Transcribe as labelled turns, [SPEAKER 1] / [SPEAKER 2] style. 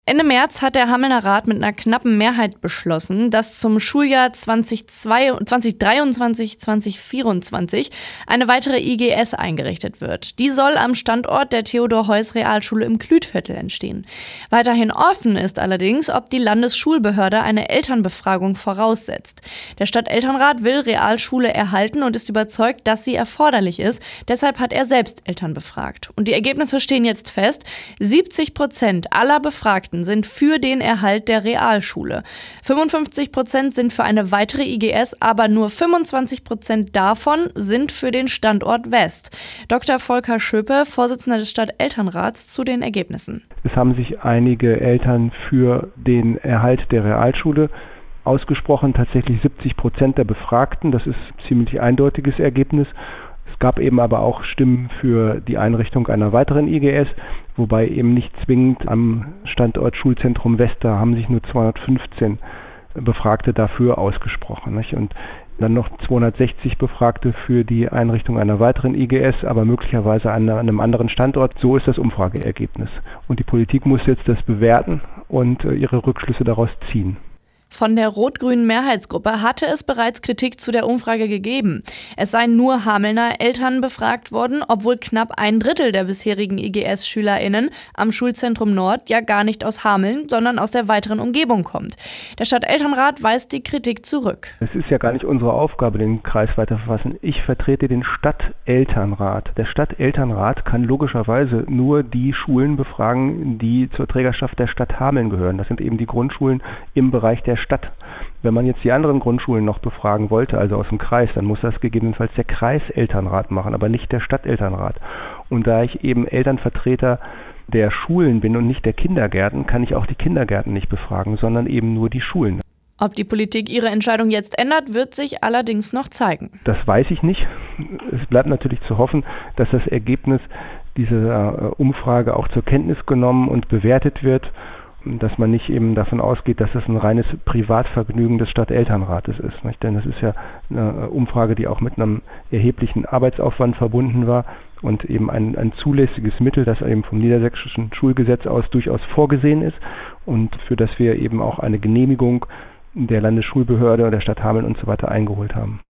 [SPEAKER 1] Ende März hat der Hamelner Rat mit einer knappen Mehrheit beschlossen, dass zum Schuljahr 2023/2024 eine weitere IGS eingerichtet wird. Die soll am Standort der Theodor-Heuss-Realschule im Klütviertel entstehen. Weiterhin offen ist allerdings, ob die Landesschulbehörde eine Elternbefragung voraussetzt. Der Stadtelternrat will Realschule erhalten und ist überzeugt, dass sie erforderlich ist. Deshalb hat er selbst Eltern befragt. Und die Ergebnisse stehen jetzt fest. 70% aller Befragten sind für den Erhalt der Realschule. 55% sind für eine weitere IGS, aber nur 25% davon sind für den Standort West. Dr. Volker Schöpe, Vorsitzender des Stadtelternrats, zu den Ergebnissen.
[SPEAKER 2] Es haben sich einige Eltern für den Erhalt der Realschule ausgesprochen, tatsächlich 70% der Befragten. Das ist ein ziemlich eindeutiges Ergebnis. Es gab eben aber auch Stimmen für die Einrichtung einer weiteren IGS, wobei eben nicht zwingend am Standort Schulzentrum West, da haben sich nur 215 Befragte dafür ausgesprochen, nicht? Und dann noch 260 Befragte für die Einrichtung einer weiteren IGS, aber möglicherweise an einem anderen Standort. So ist das Umfrageergebnis. Und die Politik muss jetzt das bewerten und ihre Rückschlüsse daraus ziehen.
[SPEAKER 1] Von der rot-grünen Mehrheitsgruppe hatte es bereits Kritik zu der Umfrage gegeben. Es seien nur Hamelner Eltern befragt worden, obwohl knapp 1/3 der bisherigen IGS-SchülerInnen am Schulzentrum Nord ja gar nicht aus Hameln, sondern aus der weiteren Umgebung kommt. Der Stadtelternrat weist die Kritik zurück.
[SPEAKER 2] Es ist ja gar nicht unsere Aufgabe, den Kreis weiter zu verfassen. Ich vertrete den Stadtelternrat. Der Stadtelternrat kann logischerweise nur die Schulen befragen, die zur Trägerschaft der Stadt Hameln gehören. Das sind eben die Grundschulen im Bereich der Stadt. Wenn man jetzt die anderen Grundschulen noch befragen wollte, also aus dem Kreis, dann muss das gegebenenfalls der Kreiselternrat machen, aber nicht der Stadtelternrat. Und da ich eben Elternvertreter der Schulen bin und nicht der Kindergärten, kann ich auch die Kindergärten nicht befragen, sondern eben nur die Schulen.
[SPEAKER 1] Ob die Politik ihre Entscheidung jetzt ändert, wird sich allerdings noch zeigen.
[SPEAKER 2] Das weiß ich nicht. Es bleibt natürlich zu hoffen, dass das Ergebnis dieser Umfrage auch zur Kenntnis genommen und bewertet wird, dass man nicht eben davon ausgeht, dass das ein reines Privatvergnügen des Stadtelternrates ist, nicht? Denn das ist ja eine Umfrage, die auch mit einem erheblichen Arbeitsaufwand verbunden war und eben ein zulässiges Mittel, das eben vom niedersächsischen Schulgesetz aus durchaus vorgesehen ist und für das wir eben auch eine Genehmigung der Landesschulbehörde, der Stadt Hameln und so weiter eingeholt haben.